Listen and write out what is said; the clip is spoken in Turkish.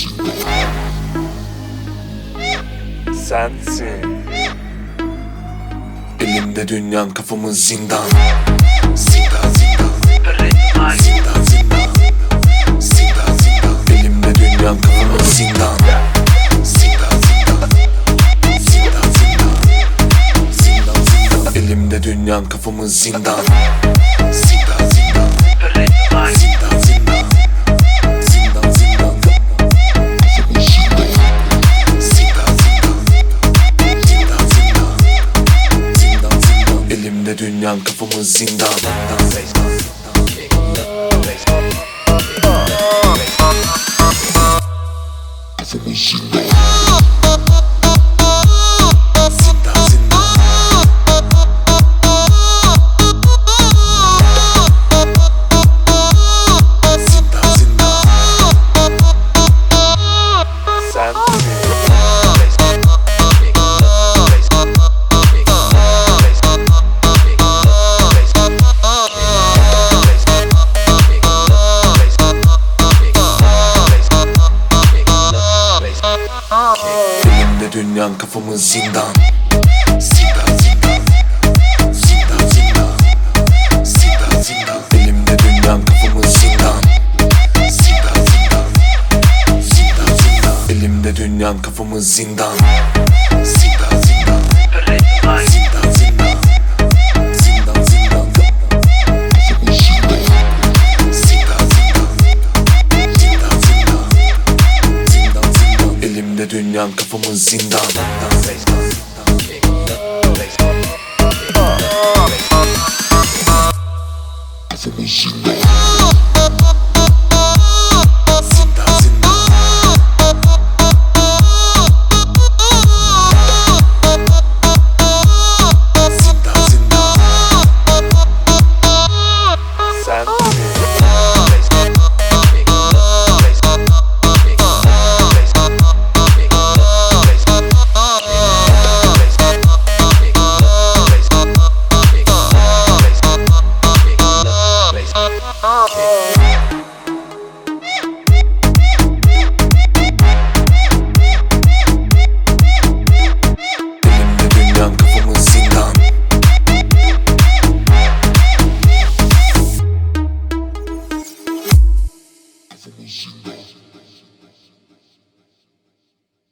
Sensin. Elimde dünyan, kafamız zindan. Zindan, zindan. Zindan, zindan. Zindan, zindan. Elimde dünyan, kafamız zindan. Zindan, zindan. Zindan, zindan. Zindan, zindan. Elimde dünyan, kafamız zindan. Zindan, zindan. Zindan, zindan. Zindan, zindan. Elimde dünyan, kafamız zindan. Kafamız zindan. Zindan, zindan. Zindan, zindan. Sensin. Elimde dünyan, kafamız zindan. Zindan, zindan. Zindan, zindan. Zindan, zindan. Elimde dünyan, kafamız zindan. Zindan, zindan. Zindan, zindan. Elimde dünyan, kafamız zindan. Zindan, zindan. Zindan, zindan. Zindan, zindan. Kafamız zindan. Zindan, zindan. Zindan, zindan. Zindan, zindan. Elimde dünyan, kafamız zindan. Kafamız zindan.